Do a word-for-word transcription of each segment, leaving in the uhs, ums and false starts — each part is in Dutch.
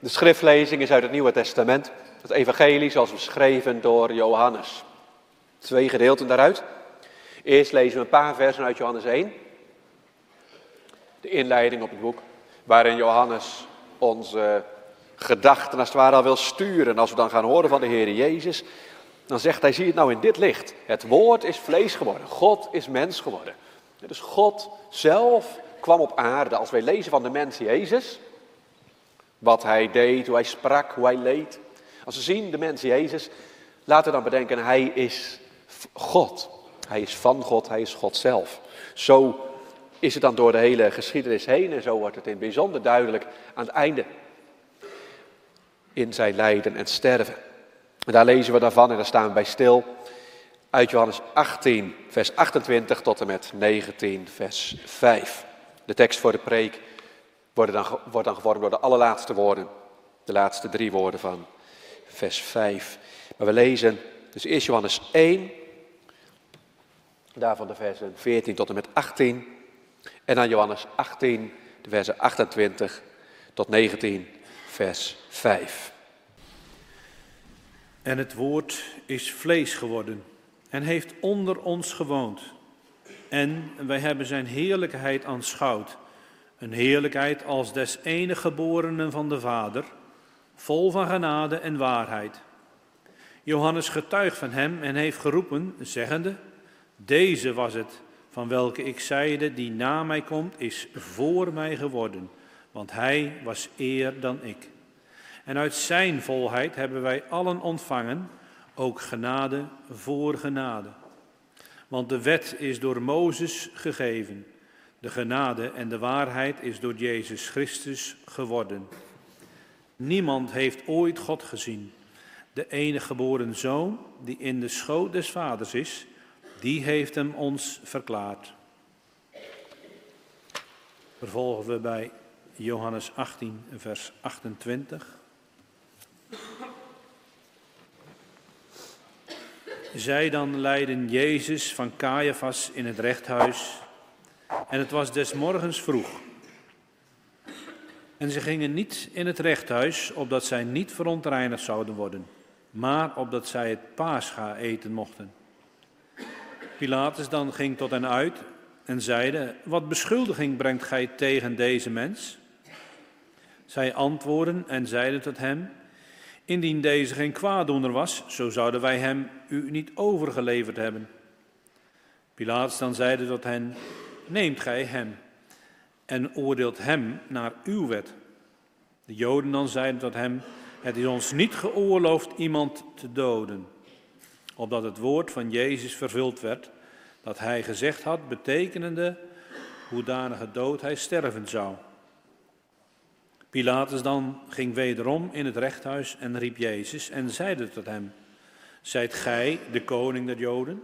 De schriftlezing is uit het Nieuwe Testament, het evangelie zoals beschreven door Johannes. Twee gedeelten daaruit. Eerst lezen we een paar versen uit Johannes één. De inleiding op het boek, waarin Johannes onze gedachten als het ware al wil sturen. En als we dan gaan horen van de Heer Jezus, dan zegt hij, zie het nou in dit licht. Het woord is vlees geworden, God is mens geworden. Dus God zelf kwam op aarde. Als wij lezen van de mens Jezus, wat hij deed, hoe hij sprak, hoe hij leed. Als we zien de mens Jezus, laten we dan bedenken, hij is God. Hij is van God, hij is God zelf. Zo is het dan door de hele geschiedenis heen en zo wordt het in het bijzonder duidelijk aan het einde. In zijn lijden en sterven. En daar lezen we daarvan en daar staan we bij stil. Uit Johannes achttien, vers achtentwintig tot en met negentien, vers vijf. De tekst voor de preek wordt dan, wordt dan gevormd door de allerlaatste woorden. De laatste drie woorden van vers vijf. Maar we lezen dus eerst Johannes één. Daarvan de versen veertien tot en met achttien. En dan Johannes achttien, de versen achtentwintig tot negentien, vers vijf. En het woord is vlees geworden en heeft onder ons gewoond. En wij hebben zijn heerlijkheid aanschouwd. Een heerlijkheid als des enige geborenen van de Vader, vol van genade en waarheid. Johannes getuigt van hem en heeft geroepen, zeggende, deze was het, van welke ik zeide, die na mij komt, is voor mij geworden, want hij was eer dan ik. En uit zijn volheid hebben wij allen ontvangen, ook genade voor genade. Want de wet is door Mozes gegeven, de genade en de waarheid is door Jezus Christus geworden. Niemand heeft ooit God gezien. De enige geboren Zoon, die in de schoot des Vaders is, die heeft hem ons verklaard. Vervolgen we bij Johannes achttien, vers achtentwintig. Zij dan leidden Jezus van Caiaphas in het rechthuis, en het was des morgens vroeg. En ze gingen niet in het rechthuis, opdat zij niet verontreinigd zouden worden, maar opdat zij het Pascha eten mochten. Pilatus dan ging tot hen uit en zeide, wat beschuldiging brengt gij tegen deze mens? Zij antwoordden en zeiden tot hem, indien deze geen kwaaddoener was, zo zouden wij hem u niet overgeleverd hebben. Pilatus dan zeide tot hen, neemt gij hem en oordeelt hem naar uw wet. De Joden dan zeiden tot hem, het is ons niet geoorloofd iemand te doden, opdat het woord van Jezus vervuld werd, dat hij gezegd had, betekenende hoedanige dood hij sterven zou. Pilatus dan ging wederom in het rechthuis en riep Jezus en zeide tot hem, zijt gij de koning der Joden?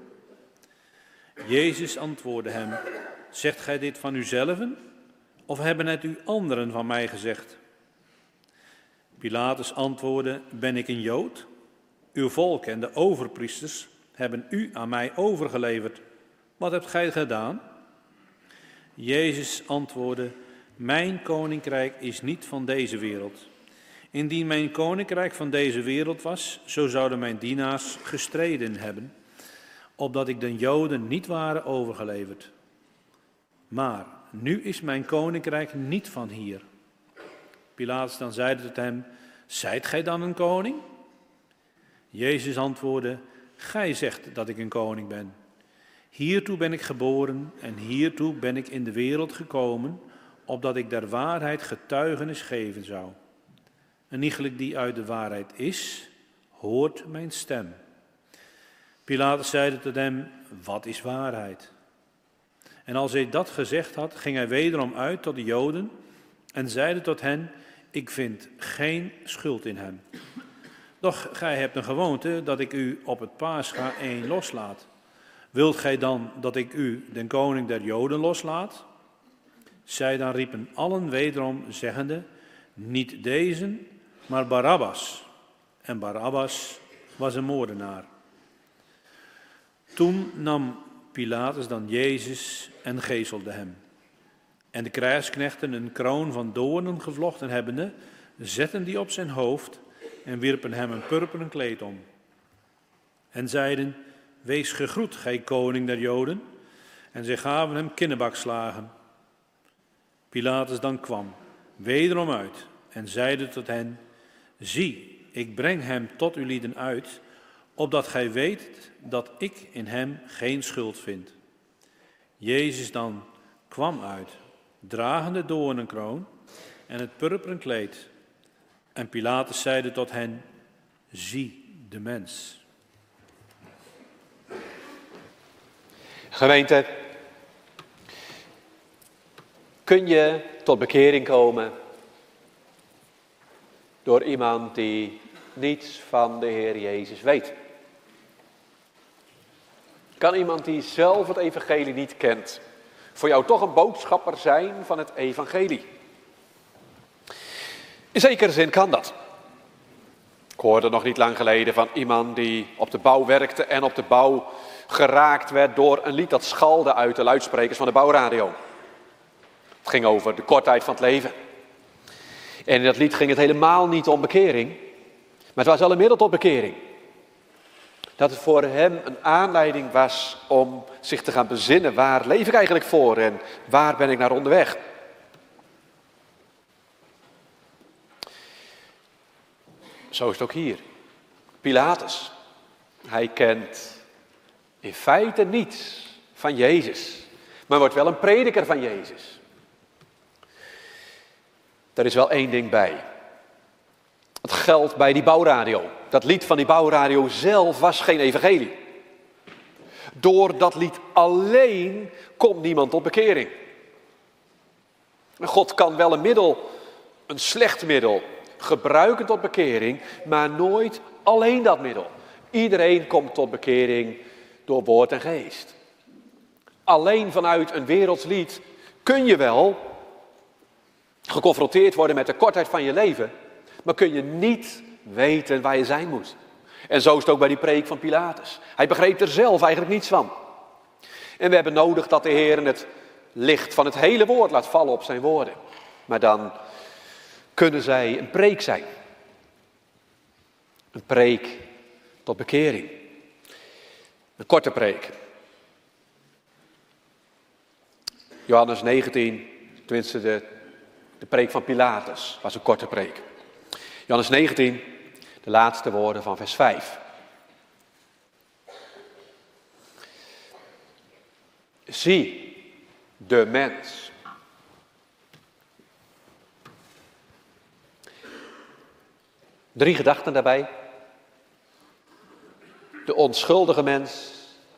Jezus antwoordde hem, zegt gij dit van uzelven, of hebben het u anderen van mij gezegd? Pilatus antwoordde, ben ik een Jood? Uw volk en de overpriesters hebben u aan mij overgeleverd. Wat hebt gij gedaan? Jezus antwoordde, mijn koninkrijk is niet van deze wereld. Indien mijn koninkrijk van deze wereld was, zo zouden mijn dienaars gestreden hebben, opdat ik de Joden niet waren overgeleverd. Maar nu is mijn koninkrijk niet van hier. Pilatus dan zeide tot hem, zijt gij dan een koning? Jezus antwoordde, gij zegt dat ik een koning ben. Hiertoe ben ik geboren en hiertoe ben ik in de wereld gekomen, opdat ik der waarheid getuigenis geven zou. En iegelijk die uit de waarheid is, hoort mijn stem. Pilatus zeide tot hem, wat is waarheid? En als hij dat gezegd had, ging hij wederom uit tot de Joden en zeide tot hen, ik vind geen schuld in hem. Doch gij hebt een gewoonte dat ik u op het Pascha één loslaat. Wilt gij dan dat ik u, den koning der Joden, loslaat? Zij dan riepen allen wederom, zeggende, niet deze, maar Barabbas. En Barabbas was een moordenaar. Toen nam Pilatus dan Jezus en geeselde hem. En de krijgsknechten een kroon van doornen gevlochten hebbende, zetten die op zijn hoofd en wierpen hem een purperen kleed om. En zeiden, wees gegroet, gij koning der Joden. En zij gaven hem kinnebakslagen. Pilatus dan kwam, wederom uit, en zeide tot hen, zie, ik breng hem tot uw lieden uit, opdat gij weet dat ik in hem geen schuld vind. Jezus dan kwam uit, dragende de doornenkroon en het purperen kleed. En Pilatus zeide tot hen, zie de mens. Gemeente, kun je tot bekering komen door iemand die niets van de Heer Jezus weet? Kan iemand die zelf het evangelie niet kent, voor jou toch een boodschapper zijn van het evangelie? In zekere zin kan dat. Ik hoorde nog niet lang geleden van iemand die op de bouw werkte en op de bouw geraakt werd door een lied dat schalde uit de luidsprekers van de bouwradio. Het ging over de kortheid van het leven. En in dat lied ging het helemaal niet om bekering, maar het was wel een middel tot bekering. Dat het voor hem een aanleiding was om zich te gaan bezinnen, waar leef ik eigenlijk voor en waar ben ik naar onderweg? Zo is het ook hier. Pilatus, hij kent in feite niets van Jezus, maar wordt wel een prediker van Jezus. Er is wel één ding bij. Het geldt bij die bouwradio. Dat lied van die bouwradio zelf was geen evangelie. Door dat lied alleen komt niemand tot bekering. God kan wel een middel, een slecht middel, gebruiken tot bekering, maar nooit alleen dat middel. Iedereen komt tot bekering door woord en geest. Alleen vanuit een werelds lied kun je wel geconfronteerd worden met de kortheid van je leven, maar kun je niet weten waar je zijn moet. En zo is het ook bij die preek van Pilatus. Hij begreep er zelf eigenlijk niets van. En we hebben nodig dat de Heer het licht van het hele woord laat vallen op zijn woorden. Maar dan kunnen zij een preek zijn. Een preek tot bekering. Een korte preek. Johannes negentien, tenminste de, de preek van Pilatus, was een korte preek. Johannes negentien, de laatste woorden van vers vijf. Zie de mens. Drie gedachten daarbij. De onschuldige mens,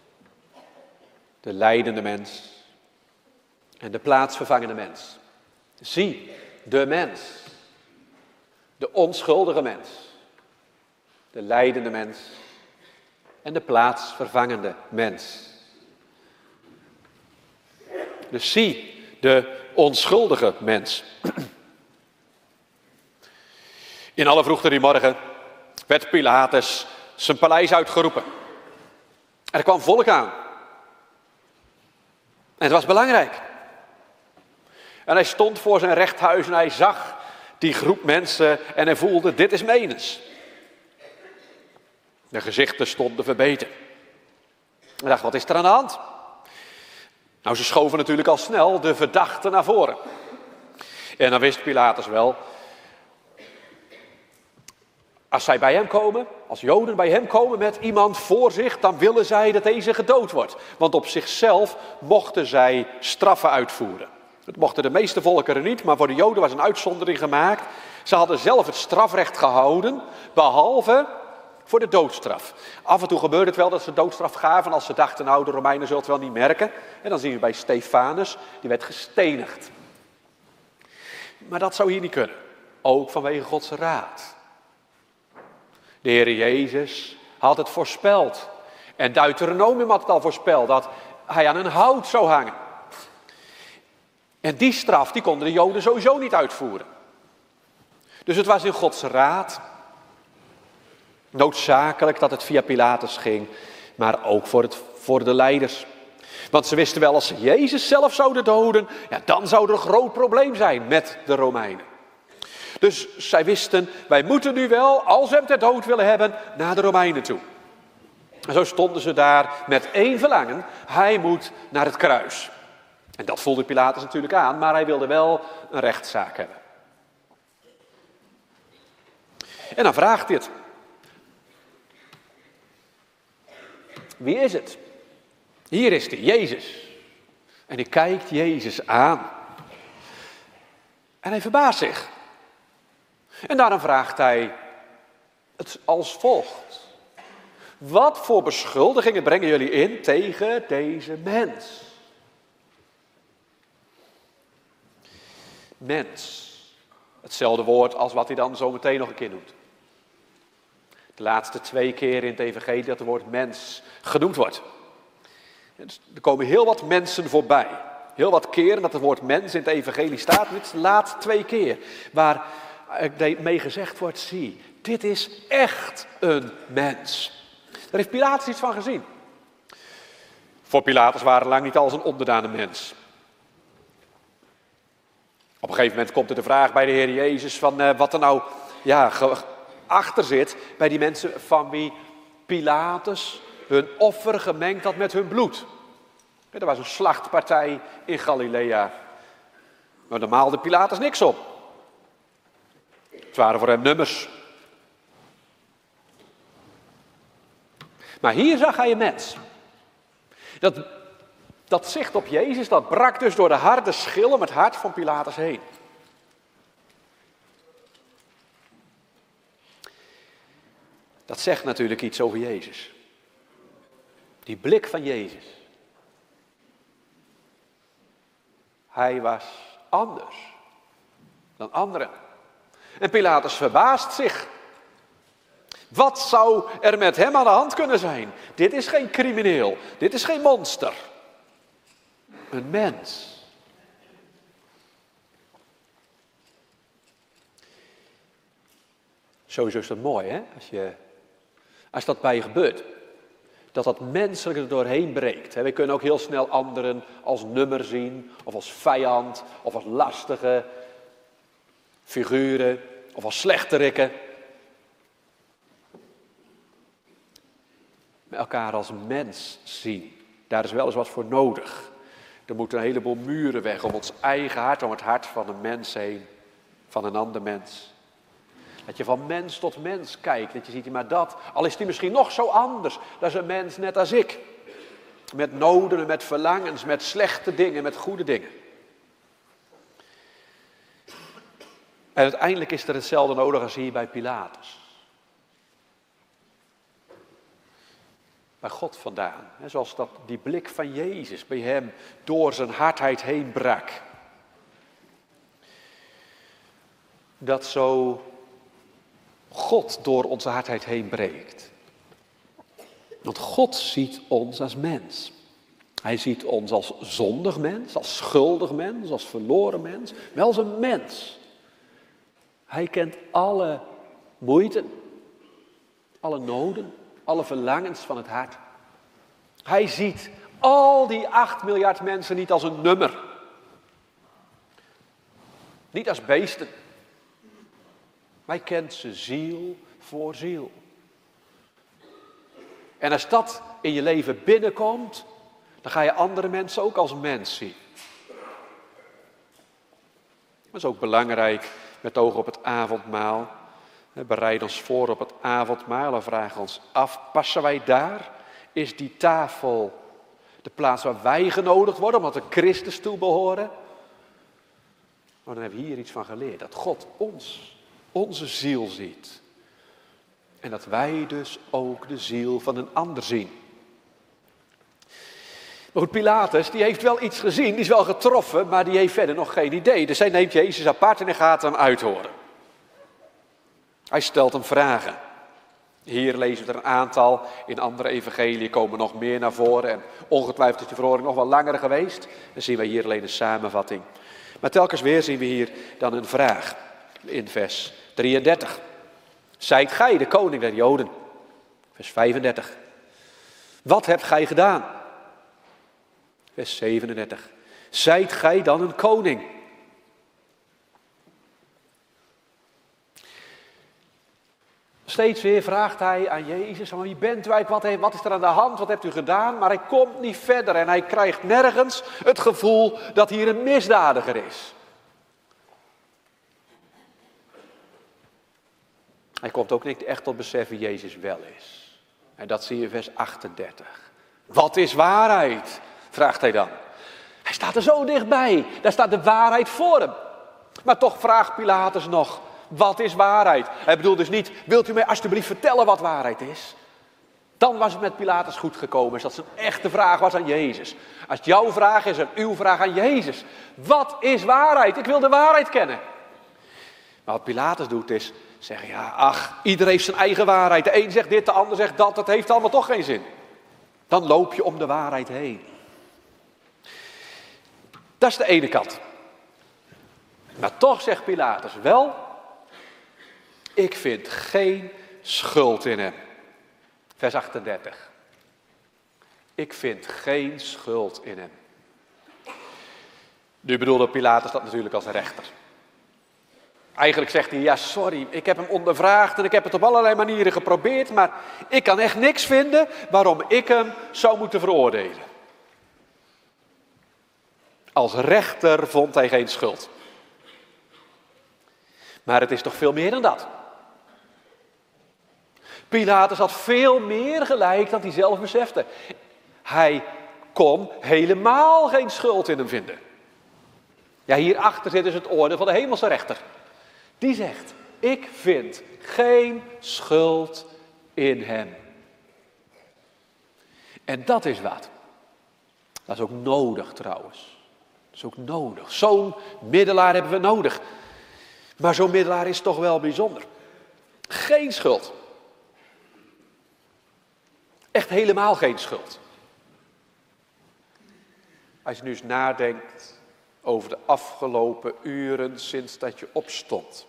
de lijdende mens en de plaatsvervangende mens. Zie de mens. De onschuldige mens, de lijdende mens en de plaatsvervangende mens. Dus zie de onschuldige mens. In alle vroegte die morgen werd Pilatus zijn paleis uitgeroepen. Er kwam volk aan. En het was belangrijk. En hij stond voor zijn rechthuis en hij zag die groep mensen en hij voelde, dit is menens. De gezichten stonden verbeten. Hij dacht, wat is er aan de hand? Nou, ze schoven natuurlijk al snel de verdachte naar voren. En dan wist Pilatus wel, als zij bij hem komen, als Joden bij hem komen met iemand voor zich, dan willen zij dat deze gedood wordt. Want op zichzelf mochten zij straffen uitvoeren. Het mochten de meeste volkeren niet, maar voor de Joden was een uitzondering gemaakt. Ze hadden zelf het strafrecht gehouden, behalve voor de doodstraf. Af en toe gebeurde het wel dat ze doodstraf gaven als ze dachten, nou de Romeinen zullen het wel niet merken. En dan zien we bij Stefanus, die werd gestenigd. Maar dat zou hier niet kunnen, ook vanwege Gods raad. De Heer Jezus had het voorspeld. En Deuteronomium had het al voorspeld, dat hij aan een hout zou hangen. En die straf, die konden de Joden sowieso niet uitvoeren. Dus het was in Gods raad noodzakelijk dat het via Pilatus ging, maar ook voor, het, voor de leiders. Want ze wisten wel, als ze Jezus zelf zouden doden, ja, dan zou er een groot probleem zijn met de Romeinen. Dus zij wisten, wij moeten nu wel, als we hem ter dood willen hebben, naar de Romeinen toe. En zo stonden ze daar met één verlangen, hij moet naar het kruis. En dat voelde Pilatus natuurlijk aan, maar hij wilde wel een rechtszaak hebben. En dan vraagt hij het. Wie is het? Hier is hij, Jezus. En hij kijkt Jezus aan. En hij verbaast zich. En daarom vraagt hij het als volgt. Wat voor beschuldigingen brengen jullie in tegen deze mens? Mens. Hetzelfde woord als wat hij dan zo meteen nog een keer noemt. De laatste twee keer in het evangelie dat het woord mens genoemd wordt. Er komen heel wat mensen voorbij. Heel wat keren dat het woord mens in het evangelie staat. Dit is de laatste twee keer. Waar mee gezegd wordt, zie, dit is echt een mens. Daar heeft Pilatus iets van gezien. Voor Pilatus waren lang niet als een onderdane mens. Op een gegeven moment komt er de vraag bij de Heer Jezus van uh, wat er nou ja, achter zit bij die mensen van wie Pilatus hun offer gemengd had met hun bloed. Er was een slachtpartij in Galilea. Maar daar maalde Pilatus niks op. Het waren voor hem nummers. Maar hier zag hij een mens. Dat, dat zicht op Jezus, dat brak dus door de harde schil om het hart van Pilatus heen. Dat zegt natuurlijk iets over Jezus. Die blik van Jezus. Hij was anders dan anderen. En Pilatus verbaast zich. Wat zou er met hem aan de hand kunnen zijn? Dit is geen crimineel. Dit is geen monster. Een mens. Sowieso is dat mooi, hè? Als, je, als dat bij je gebeurt. Dat dat menselijke er doorheen breekt. We kunnen ook heel snel anderen als nummer zien. Of als vijand. Of als lastige figuren. Of als slechterikken. Met elkaar als mens zien. Daar is wel eens wat voor nodig. Er moeten een heleboel muren weg om ons eigen hart, om het hart van een mens heen. Van een ander mens. Dat je van mens tot mens kijkt. Dat je ziet, maar dat, al is die misschien nog zo anders. Dat is een mens net als ik. Met noden, met verlangens, met slechte dingen, met goede dingen. En uiteindelijk is er hetzelfde nodig als hier bij Pilatus. Bij God vandaan. Zoals dat die blik van Jezus bij hem door zijn hardheid heen brak. Dat zo God door onze hardheid heen breekt. Want God ziet ons als mens. Hij ziet ons als zondig mens, als schuldig mens, als verloren mens. Wel als een mens. Hij kent alle moeite, alle noden, alle verlangens van het hart. Hij ziet al die acht miljard mensen niet als een nummer. Niet als beesten. Maar hij kent ze ziel voor ziel. En als dat in je leven binnenkomt, dan ga je andere mensen ook als mens zien. Dat is ook belangrijk met oog op het avondmaal. We bereiden ons voor op het avondmaal en vragen ons af, passen wij daar? Is die tafel de plaats waar wij genodigd worden, omdat we Christus toe behoren? Maar dan hebben we hier iets van geleerd, dat God ons, onze ziel ziet. En dat wij dus ook de ziel van een ander zien. Maar goed, Pilatus, die heeft wel iets gezien, die is wel getroffen, maar die heeft verder nog geen idee. Dus hij neemt Jezus apart en hij gaat hem uithoren. Hij stelt hem vragen. Hier lezen we er een aantal, in andere evangeliën komen nog meer naar voren. En ongetwijfeld is de verhoring nog wel langer geweest. Dan zien we hier alleen een samenvatting. Maar telkens weer zien we hier dan een vraag. In vers drieëndertig. Zijt gij de koning der Joden? Vers vijfendertig. Wat hebt gij gedaan? Vers zevenendertig. Zijt gij dan een koning? Steeds weer vraagt hij aan Jezus, wie bent u eigenlijk, wat, heeft, wat is er aan de hand, wat hebt u gedaan? Maar hij komt niet verder en hij krijgt nergens het gevoel dat hier een misdadiger is. Hij komt ook niet echt tot besef wie Jezus wel is. En dat zie je in vers achtendertig. Wat is waarheid? Vraagt hij dan. Hij staat er zo dichtbij, daar staat de waarheid voor hem. Maar toch vraagt Pilatus nog, wat is waarheid? Hij bedoelt dus niet, wilt u mij alsjeblieft vertellen wat waarheid is? Dan was het met Pilatus goed gekomen, is dat zijn echte vraag was aan Jezus. Als het jouw vraag is en uw vraag aan Jezus. Wat is waarheid? Ik wil de waarheid kennen. Maar wat Pilatus doet is zeggen, ja, ach, iedereen heeft zijn eigen waarheid. De een zegt dit, de ander zegt dat, dat heeft allemaal toch geen zin. Dan loop je om de waarheid heen. Dat is de ene kant. Maar toch zegt Pilatus wel, ik vind geen schuld in hem. Vers achtendertig. Ik vind geen schuld in hem. Nu bedoelde Pilatus dat natuurlijk als rechter. Eigenlijk zegt hij, ja sorry, ik heb hem ondervraagd en ik heb het op allerlei manieren geprobeerd, maar ik kan echt niks vinden waarom ik hem zou moeten veroordelen. Als rechter vond hij geen schuld. Maar het is toch veel meer dan dat. Pilatus had veel meer gelijk dan hij zelf besefte. Hij kon helemaal geen schuld in hem vinden. Ja, hierachter zit dus het oordeel van de hemelse rechter. Die zegt, ik vind geen schuld in hem. En dat is wat. Dat is ook nodig trouwens. Dat is ook nodig. Zo'n middelaar hebben we nodig. Maar zo'n middelaar is toch wel bijzonder. Geen schuld. Echt helemaal geen schuld. Als je nu eens nadenkt over de afgelopen uren sinds dat je opstond.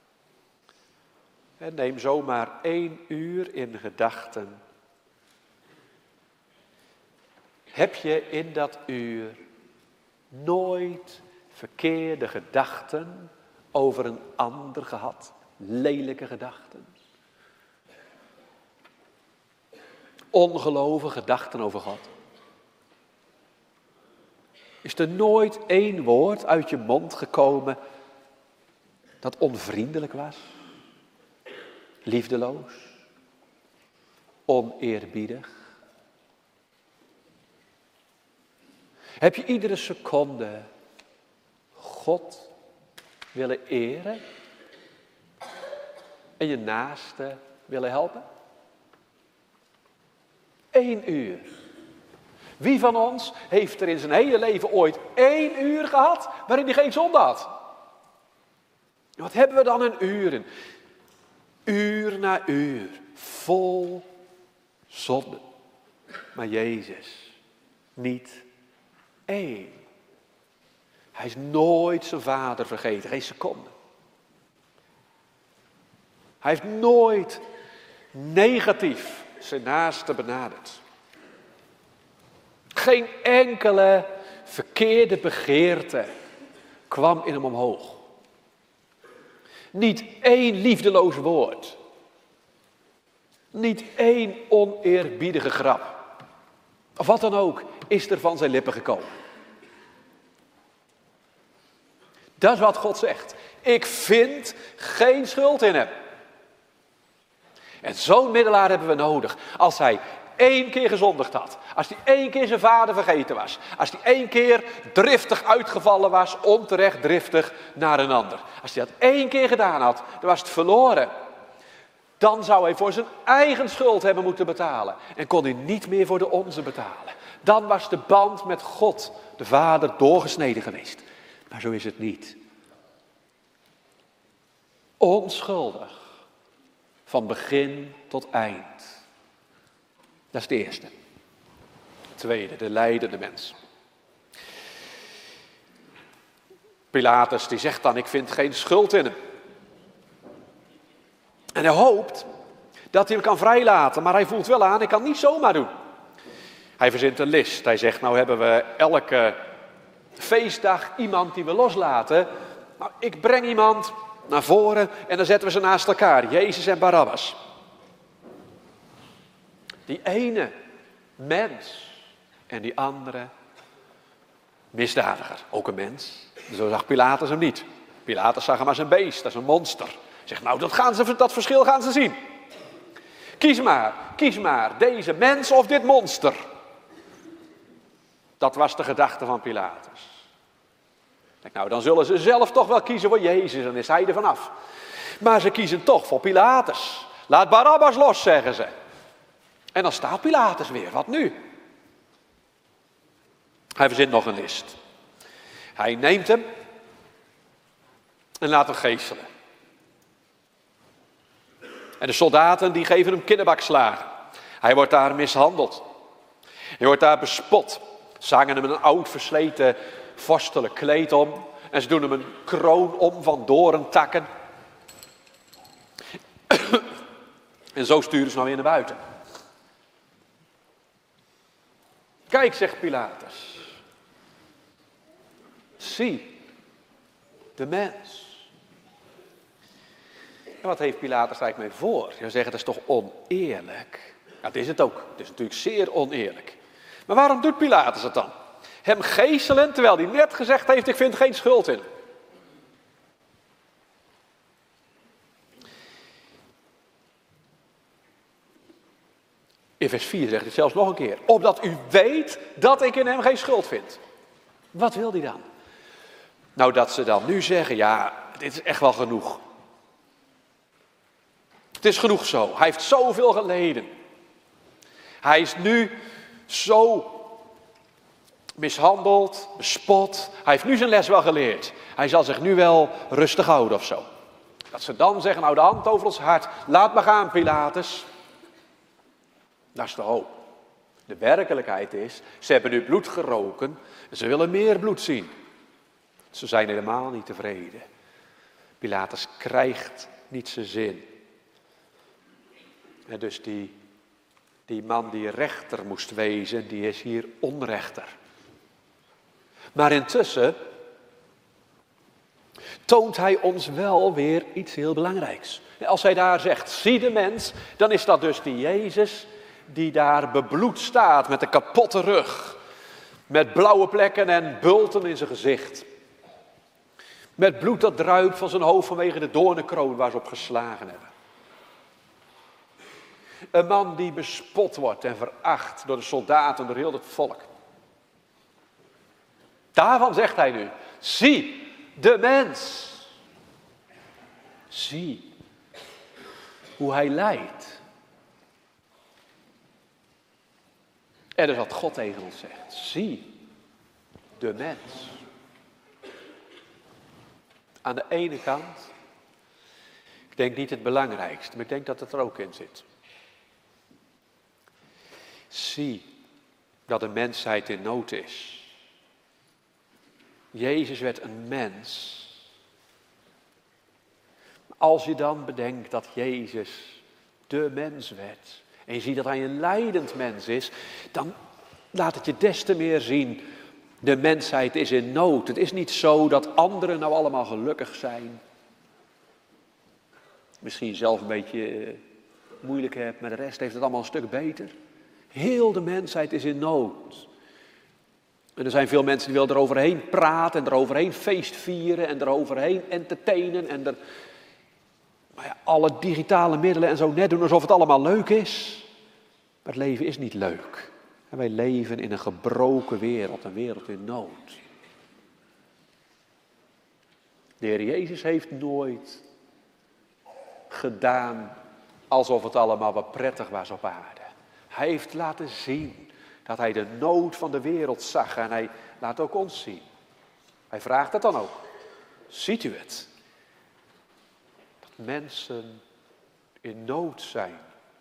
En neem zomaar één uur in gedachten. Heb je in dat uur nooit verkeerde gedachten over een ander gehad? Lelijke gedachten? Ongelovige gedachten over God? Is er nooit één woord uit je mond gekomen dat onvriendelijk was? Liefdeloos? Oneerbiedig? Heb je iedere seconde God willen eren en je naaste willen helpen? Eén uur. Wie van ons heeft er in zijn hele leven ooit één uur gehad waarin hij geen zonde had? Wat hebben we dan in uren? Uur na uur, vol zonde. Maar Jezus, niet één. Hij is nooit zijn vader vergeten, geen seconde. Hij heeft nooit negatief zijn naaste benaderd. Geen enkele verkeerde begeerte kwam in hem omhoog. Niet één liefdeloos woord. Niet één oneerbiedige grap. Of wat dan ook is er van zijn lippen gekomen. Dat is wat God zegt. Ik vind geen schuld in hem. En zo'n middelaar hebben we nodig. Als hij één keer gezondigd had. Als hij één keer zijn vader vergeten was. Als hij één keer driftig uitgevallen was. Onterecht driftig naar een ander. Als hij dat één keer gedaan had. Dan was het verloren. Dan zou hij voor zijn eigen schuld hebben moeten betalen. En kon hij niet meer voor de onze betalen. Dan was de band met God, de Vader, doorgesneden geweest. Maar zo is het niet. Onschuldig. Van begin tot eind. Dat is de eerste. Tweede, de lijdende mens. Pilatus die zegt dan, ik vind geen schuld in hem. En hij hoopt dat hij hem kan vrijlaten, maar hij voelt wel aan, ik kan het niet zomaar doen. Hij verzint een list. Hij zegt, nou hebben we elke feestdag iemand die we loslaten. Nou, ik breng iemand naar voren en dan zetten we ze naast elkaar, Jezus en Barabbas. Die ene mens en die andere misdadiger, ook een mens. Zo zag Pilatus hem niet. Pilatus zag hem als een beest, als een monster. Zegt, nou, dat, gaan ze, dat verschil gaan ze zien. Kies maar, kies maar, deze mens of dit monster. Dat was de gedachte van Pilatus. Denk, nou, dan zullen ze zelf toch wel kiezen voor Jezus, dan is hij er vanaf. Maar ze kiezen toch voor Pilatus. Laat Barabbas los, zeggen ze. En dan staat Pilatus weer, wat nu? Hij verzint nog een list. Hij neemt hem en laat hem geeselen. En de soldaten die geven hem kinnebakslagen. Hij wordt daar mishandeld. Hij wordt daar bespot. Ze hangen hem een oud versleten vorstelijk kleed om. En ze doen hem een kroon om van dorentakken. En zo sturen ze nou weer naar buiten. Kijk, zegt Pilatus. Zie, de mens. En wat heeft Pilatus eigenlijk mee voor? Je zou zeggen, dat is toch oneerlijk? Ja, dat is het ook. Het is natuurlijk zeer oneerlijk. Maar waarom doet Pilatus het dan? Hem geeselen, terwijl hij net gezegd heeft, ik vind geen schuld in. In vers vier zegt hij zelfs nog een keer. Opdat u weet dat ik in hem geen schuld vind. Wat wil hij dan? Nou, dat ze dan nu zeggen, ja, dit is echt wel genoeg. Het is genoeg zo. Hij heeft zoveel geleden. Hij is nu zo mishandeld, bespot. Hij heeft nu zijn les wel geleerd. Hij zal zich nu wel rustig houden of zo. Dat ze dan zeggen, nou de hand over ons hart. Laat maar gaan, Pilatus. Dat is de hoop. De werkelijkheid is, ze hebben nu bloed geroken. En ze willen meer bloed zien. Ze zijn helemaal niet tevreden. Pilatus krijgt niet zijn zin. En dus die, die man die rechter moest wezen, die is hier onrechter. Maar intussen toont hij ons wel weer iets heel belangrijks. Als hij daar zegt, zie de mens, dan is dat dus die Jezus die daar bebloed staat met een kapotte rug. Met blauwe plekken en bulten in zijn gezicht. Met bloed dat druipt van zijn hoofd vanwege de doornenkroon waar ze op geslagen hebben. Een man die bespot wordt en veracht door de soldaten, door heel het volk. Daarvan zegt hij nu, zie de mens. Zie hoe hij lijdt. En dat is wat God tegen ons zegt. Zie de mens. Aan de ene kant, ik denk niet het belangrijkste, maar ik denk dat het er ook in zit. Zie dat de mensheid in nood is. Jezus werd een mens. Als je dan bedenkt dat Jezus de mens werd en je ziet dat hij een lijdend mens is, dan laat het je des te meer zien, de mensheid is in nood. Het is niet zo dat anderen nou allemaal gelukkig zijn. Misschien zelf een beetje moeilijk hebt, maar de rest heeft het allemaal een stuk beter. Heel de mensheid is in nood. En er zijn veel mensen die willen eroverheen praten en eroverheen feest vieren en eroverheen entertainen en er, maar ja, alle digitale middelen en zo net doen alsof het allemaal leuk is. Maar het leven is niet leuk. En wij leven in een gebroken wereld, een wereld in nood. De Heer Jezus heeft nooit gedaan alsof het allemaal wat prettig was op aarde. Hij heeft laten zien dat hij de nood van de wereld zag en hij laat ook ons zien. Hij vraagt het dan ook. Ziet u het? Dat mensen in nood zijn.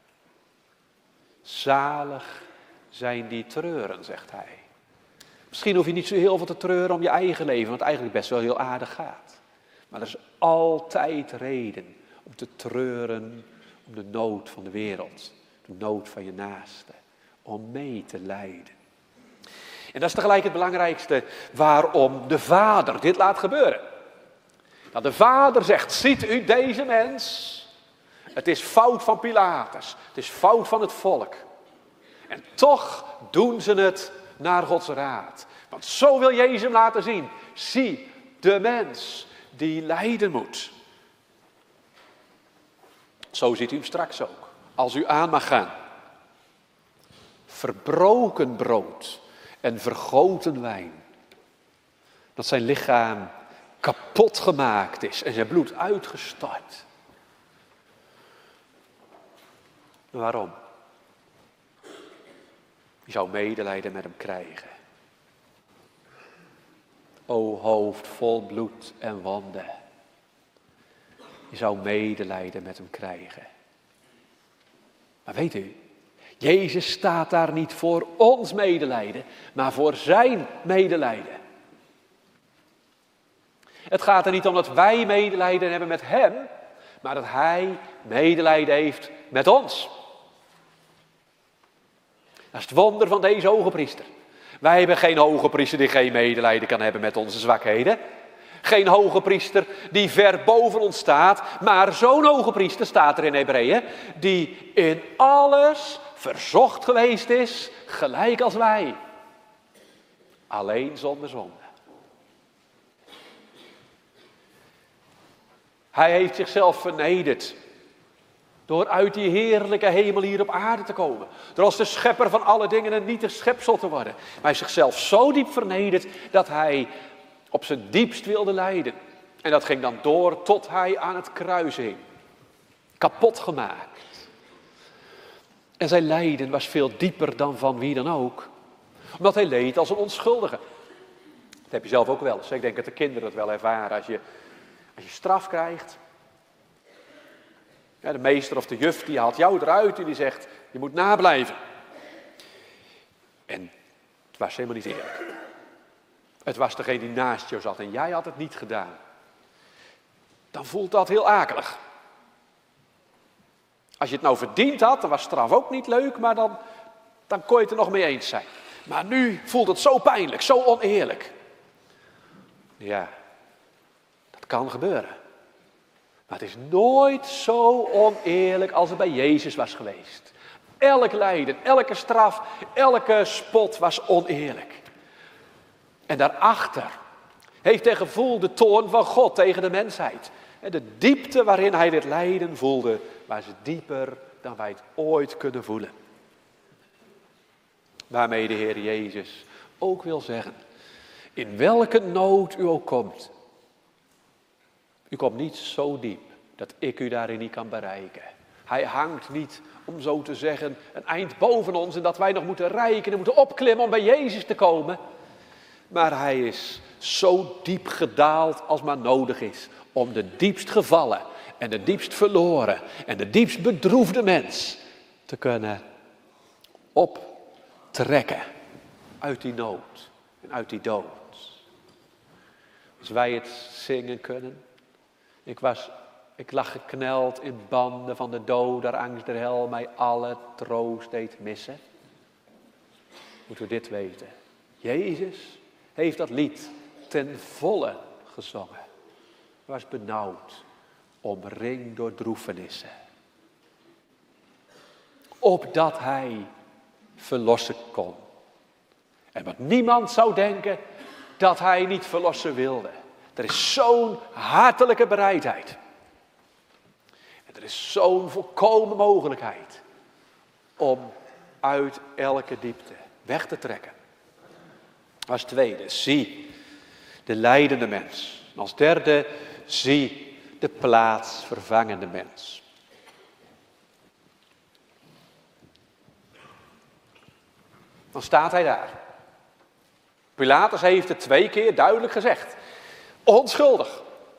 Zalig zijn die treuren, zegt hij. Misschien hoef je niet zo heel veel te treuren om je eigen leven, want het eigenlijk best wel heel aardig gaat. Maar er is altijd reden om te treuren om de nood van de wereld. De nood van je naaste. Om mee te lijden. En dat is tegelijk het belangrijkste waarom de Vader dit laat gebeuren. Dat de Vader zegt, ziet u deze mens? Het is fout van Pilatus. Het is fout van het volk. En toch doen ze het naar Gods raad. Want zo wil Jezus hem laten zien. Zie, de mens die lijden moet. Zo ziet u hem straks ook. Als u aan mag gaan. Verbroken brood en vergoten wijn. Dat zijn lichaam kapot gemaakt is en zijn bloed uitgestort. Waarom? Je zou medelijden met hem krijgen. O hoofd vol bloed en wonden. Je zou medelijden met hem krijgen. Maar weet u, Jezus staat daar niet voor ons medelijden, maar voor zijn medelijden. Het gaat er niet om dat wij medelijden hebben met hem, maar dat hij medelijden heeft met ons. Dat is het wonder van deze hoge priester. Wij hebben geen hoge priester die geen medelijden kan hebben met onze zwakheden. Geen hoge priester die ver boven ons staat, maar zo'n hoge priester, staat er in Hebreeën, die in alles verzocht geweest is, gelijk als wij. Alleen zonder zonde. Hij heeft zichzelf vernederd door uit die heerlijke hemel hier op aarde te komen. Door als de schepper van alle dingen een nietig schepsel te worden. Maar hij heeft zichzelf zo diep vernederd dat hij op zijn diepst wilde lijden. En dat ging dan door tot hij aan het kruis hing. Kapot gemaakt. En zijn lijden was veel dieper dan van wie dan ook. Omdat hij leed als een onschuldige. Dat heb je zelf ook wel eens. Ik denk dat de kinderen dat wel ervaren. Als je, als je straf krijgt. Ja, de meester of de juf die haalt jou eruit en die zegt, je moet nablijven. En het was helemaal niet eerlijk. Het was degene die naast jou zat en jij had het niet gedaan. Dan voelt dat heel akelig. Als je het nou verdiend had, dan was straf ook niet leuk, maar dan, dan kon je het er nog mee eens zijn. Maar nu voelt het zo pijnlijk, zo oneerlijk. Ja, dat kan gebeuren. Maar het is nooit zo oneerlijk als het bij Jezus was geweest. Elk lijden, elke straf, elke spot was oneerlijk. En daarachter heeft hij gevoeld de toorn van God tegen de mensheid. En de diepte waarin hij dit lijden voelde, was dieper dan wij het ooit kunnen voelen. Waarmee de Heer Jezus ook wil zeggen, in welke nood u ook komt. U komt niet zo diep dat ik u daarin niet kan bereiken. Hij hangt niet, om zo te zeggen, een eind boven ons en dat wij nog moeten reiken en moeten opklimmen om bij Jezus te komen. Maar hij is zo diep gedaald als maar nodig is om de diepst gevallen en de diepst verloren en de diepst bedroefde mens te kunnen optrekken uit die nood en uit die dood. Als wij het zingen kunnen. Ik, was, ik lag gekneld in banden van de dood, daar angst der hel mij alle troost deed missen. Moeten we dit weten. Jezus heeft dat lied ten volle gezongen. Hij was benauwd, omringd door droefenissen. Opdat hij verlossen kon. En wat niemand zou denken dat hij niet verlossen wilde. Er is zo'n hartelijke bereidheid. En er is zo'n volkomen mogelijkheid om uit elke diepte weg te trekken. Als tweede, zie de lijdende mens. En als derde, zie de plaatsvervangende mens. Dan staat hij daar. Pilatus heeft het twee keer duidelijk gezegd. Onschuldig.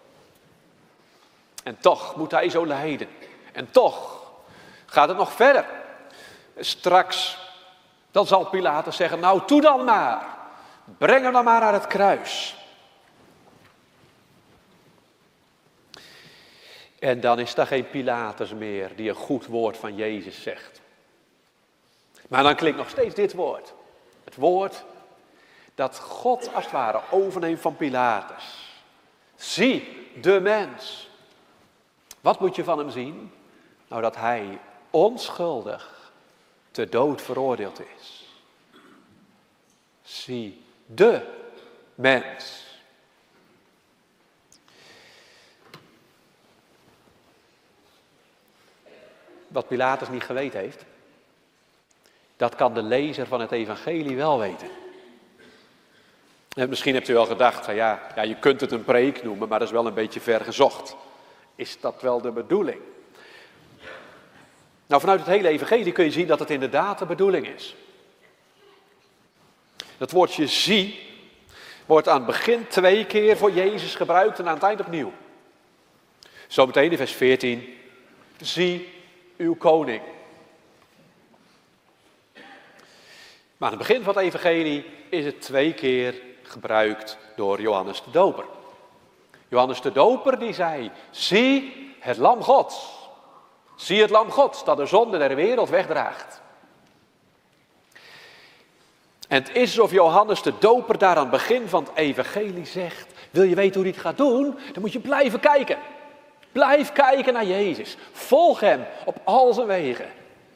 En toch moet hij zo lijden. En toch gaat het nog verder. Straks, dan zal Pilatus zeggen, nou toe dan maar. Breng hem dan maar naar het kruis. En dan is er geen Pilatus meer die een goed woord van Jezus zegt. Maar dan klinkt nog steeds dit woord. Het woord dat God als het ware overneemt van Pilatus. Zie de mens. Wat moet je van hem zien? Nou, dat hij onschuldig ter dood veroordeeld is. Zie de mens. Wat Pilatus niet geweten heeft, dat kan de lezer van het evangelie wel weten. En misschien hebt u wel gedacht, van ja, ja, je kunt het een preek noemen, maar dat is wel een beetje ver gezocht. Is dat wel de bedoeling? Nou, vanuit het hele evangelie kun je zien dat het inderdaad de bedoeling is. Dat woordje zie wordt aan het begin twee keer voor Jezus gebruikt en aan het eind opnieuw. Zometeen in vers veertien, zie uw koning. Maar aan het begin van het evangelie is het twee keer gebruikt door Johannes de Doper. Johannes de Doper die zei, zie het lam Gods. Zie het lam Gods dat de zonde der wereld wegdraagt. En het is alsof Johannes de Doper daar aan het begin van het evangelie zegt, wil je weten hoe hij het gaat doen? Dan moet je blijven kijken. Blijf kijken naar Jezus. Volg hem op al zijn wegen.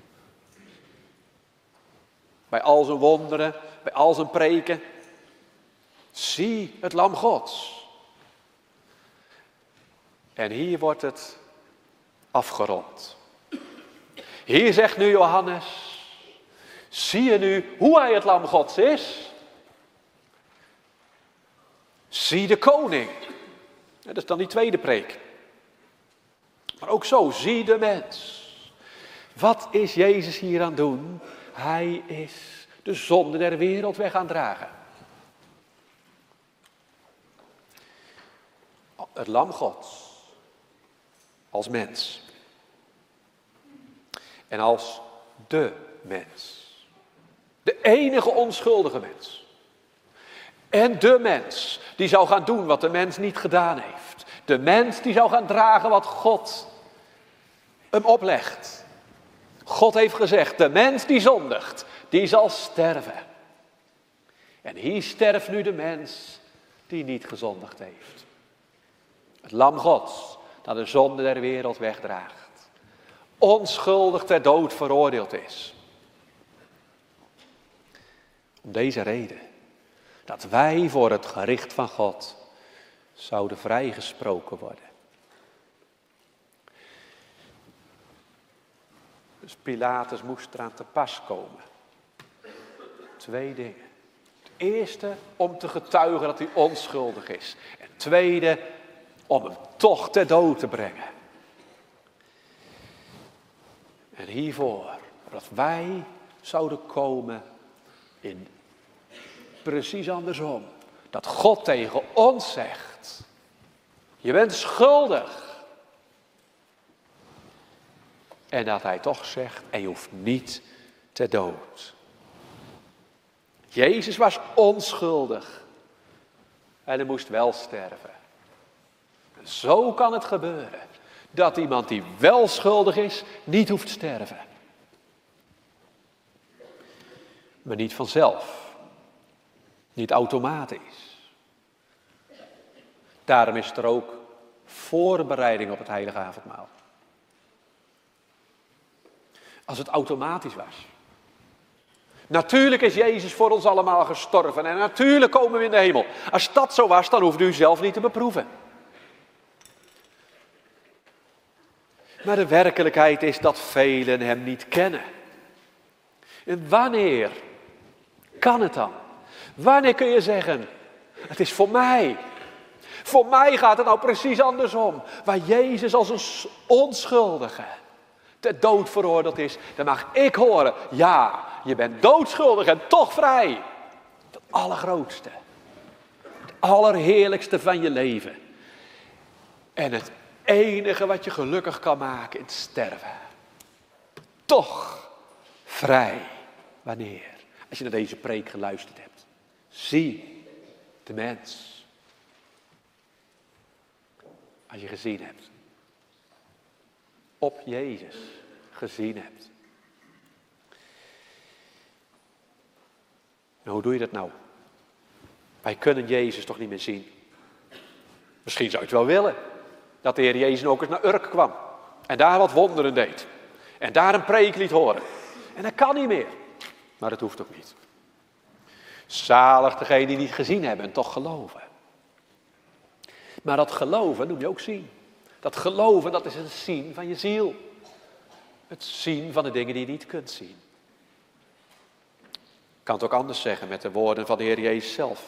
Bij al zijn wonderen, bij al zijn preken. Zie het lam Gods. En hier wordt het afgerond. Hier zegt nu Johannes, zie je nu hoe hij het lam Gods is? Zie de koning. Dat is dan die tweede preek. Maar ook zo, zie de mens. Wat is Jezus hier aan het doen? Hij is de zonde der wereld weg aan het dragen. Het lam Gods. Als mens. En als de mens. De enige onschuldige mens. En de mens die zou gaan doen wat de mens niet gedaan heeft. De mens die zou gaan dragen wat God hem oplegt. God heeft gezegd, de mens die zondigt, die zal sterven. En hier sterft nu de mens die niet gezondigd heeft. Het lam Gods dat de zonde der wereld wegdraagt. Onschuldig ter dood veroordeeld is. Om deze reden. Dat wij voor het gericht van God zouden vrijgesproken worden. Dus Pilatus moest eraan te pas komen. Twee dingen. Het eerste om te getuigen dat hij onschuldig is. En het tweede om hem toch ter dood te brengen. En hiervoor, dat wij zouden komen in precies andersom. Dat God tegen ons zegt, je bent schuldig. En dat hij toch zegt, en je hoeft niet ter dood. Jezus was onschuldig. En hij moest wel sterven. En zo kan het gebeuren. Dat iemand die wel schuldig is, niet hoeft sterven. Maar niet vanzelf. Niet automatisch. Daarom is er ook voorbereiding op het heilige avondmaal. Als het automatisch was. Natuurlijk is Jezus voor ons allemaal gestorven en natuurlijk komen we in de hemel. Als dat zo was, dan hoeft u zelf niet te beproeven. Maar de werkelijkheid is dat velen hem niet kennen. En wanneer kan het dan? Wanneer kun je zeggen, het is voor mij. Voor mij gaat het nou precies andersom. Waar Jezus als een onschuldige ter dood veroordeeld is, dan mag ik horen, ja, je bent doodschuldig en toch vrij. Het allergrootste. Het allerheerlijkste van je leven. En het enige wat je gelukkig kan maken in het sterven. Toch vrij. Wanneer? Als je naar deze preek geluisterd hebt. Zie de mens. Als je gezien hebt. Op Jezus gezien hebt. En hoe doe je dat nou? Wij kunnen Jezus toch niet meer zien. Misschien zou je het wel willen. Dat de Heer Jezus ook eens naar Urk kwam. En daar wat wonderen deed. En daar een preek liet horen. En dat kan niet meer. Maar dat hoeft ook niet. Zalig degene die niet gezien hebben en toch geloven. Maar dat geloven noem je ook zien. Dat geloven, dat is het zien van je ziel. Het zien van de dingen die je niet kunt zien. Ik kan het ook anders zeggen met de woorden van de Heer Jezus zelf.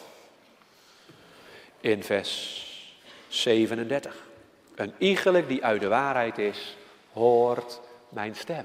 In vers zevenendertig. Een iegelijk die uit de waarheid is, hoort mijn stem.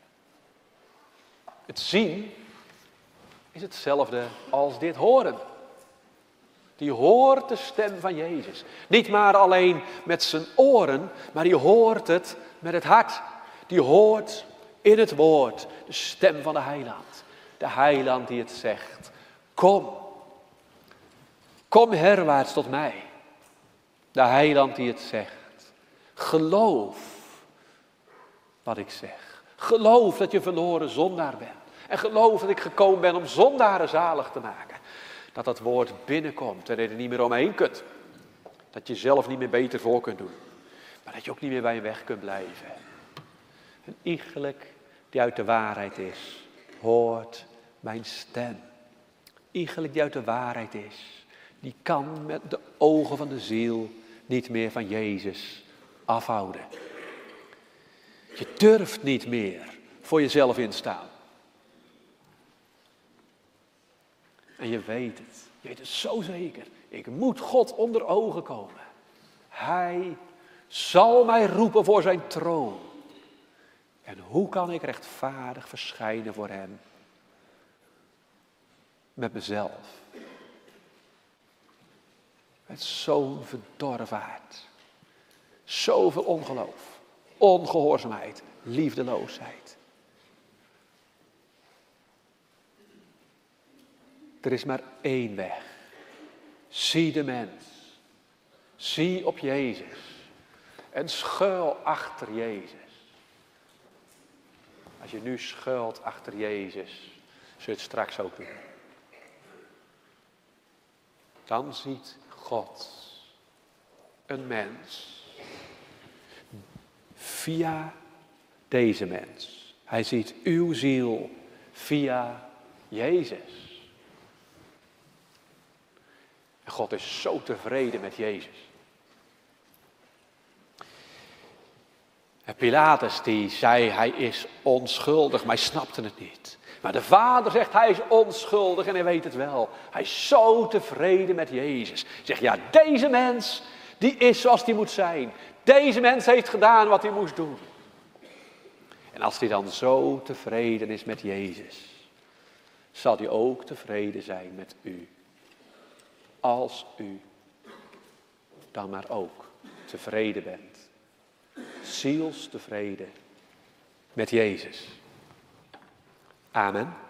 Het zien is hetzelfde als dit horen. Die hoort de stem van Jezus. Niet maar alleen met zijn oren, maar die hoort het met het hart. Die hoort in het woord de stem van de heiland. De heiland die het zegt. Kom, kom herwaarts tot mij. De heiland die het zegt. Geloof wat ik zeg. Geloof dat je verloren zondaar bent. En geloof dat ik gekomen ben om zondaren zalig te maken. Dat dat woord binnenkomt en je er niet meer omheen kunt. Dat je zelf niet meer beter voor kunt doen. Maar dat je ook niet meer bij je weg kunt blijven. Een iegelijk die uit de waarheid is, hoort mijn stem. Iegelijk die uit de waarheid is, die kan met de ogen van de ziel niet meer van Jezus afhouden. Je durft niet meer voor jezelf instaan. En je weet het. Je weet het zo zeker. Ik moet God onder ogen komen. Hij zal mij roepen voor zijn troon. En hoe kan ik rechtvaardig verschijnen voor hem? Met mezelf. Met zo'n verdorven hart. Zoveel ongeloof. Ongehoorzaamheid. Liefdeloosheid. Er is maar één weg. Zie de mens. Zie op Jezus. En schuil achter Jezus. Als je nu schuilt achter Jezus, zul je het straks ook doen. Dan ziet God een mens via deze mens. Hij ziet uw ziel via Jezus. En God is zo tevreden met Jezus. En Pilatus die zei hij is onschuldig, maar hij snapte het niet. Maar de Vader zegt hij is onschuldig en hij weet het wel. Hij is zo tevreden met Jezus. Hij zegt ja, deze mens die is zoals hij moet zijn. Deze mens heeft gedaan wat hij moest doen. En als hij dan zo tevreden is met Jezus, zal hij ook tevreden zijn met u. Als u dan maar ook tevreden bent. Zielstevreden met Jezus. Amen.